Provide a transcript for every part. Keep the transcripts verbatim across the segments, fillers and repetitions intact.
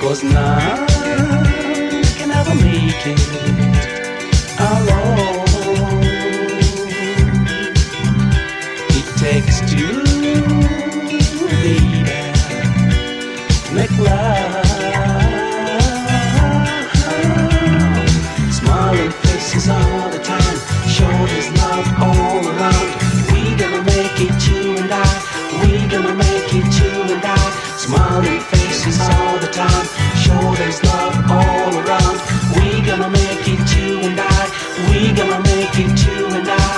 'cause none can ever make it alone. It takes two, baby, to make love. Smiling faces all the time, show there's love all around. We gonna make it, you and I. We gonna make it, you and I. Smiling faces all the time, show there's love all around. We gonna make it, you and I. We gonna make it, you and I.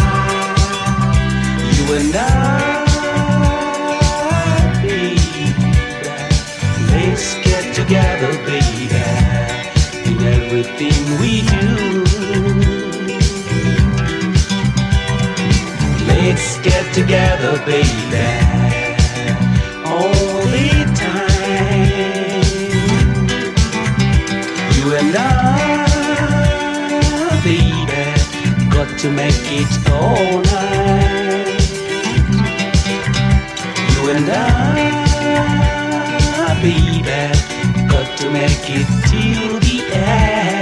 You and I, baby. Let's get together, baby, in everything we do. Let's get together, baby, all the time. You and I, baby, got to make it all night. You and I, baby, got to make it till the end.